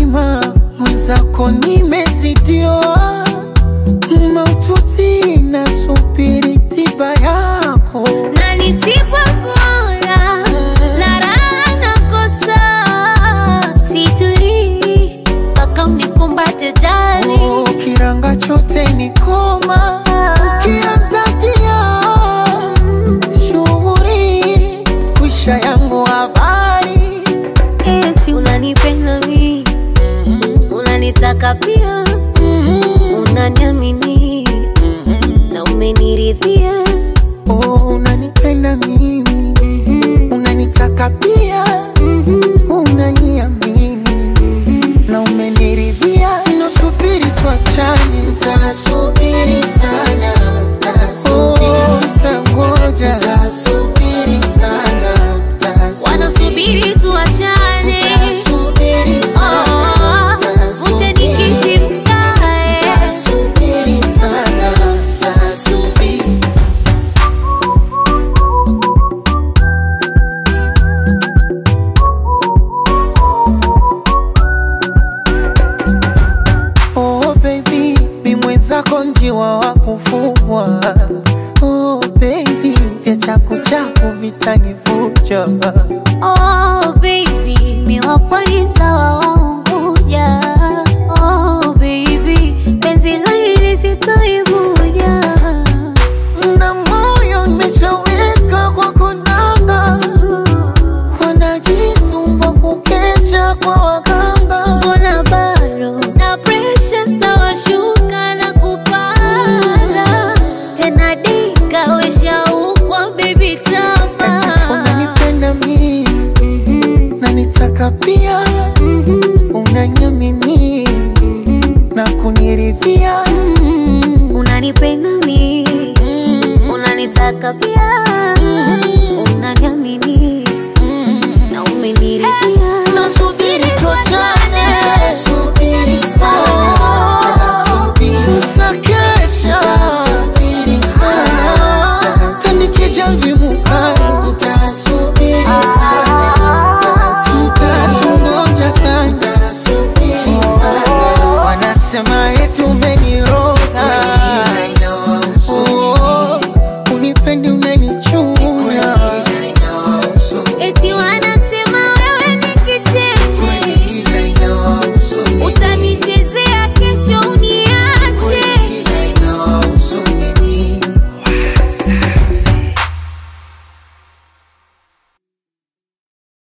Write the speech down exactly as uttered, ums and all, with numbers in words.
mama, mwenzako nimezidiwa. Maututi nasubiri tiba yako. Na nisipokula na raha nakosa. Situli mpaka unikumbate jali. Oh, kiranga chote ni koma. Ukianza tia shughuri kwisha yangu habari. Eti unanipenda mi, unanitaka pia, unaniamini na umeniridhia. Oh, unanipenda mimi, unanitaka pia, unaniamini na umeniridhia. Nasubiri tuachane, nitasubiri sana. Oh, nitangoja, nitasubiri sana. Wanasubiri tuachane, nitasubiri sana. uje nikiti mkae. Nitasubiri sana, nitasubiri. Oh baby, mi mwenzako njiwa wa kufugwa. Oh baby, vya chaku chaku vitanivuja. Oh baby, mi wapo ni mtawa wangu.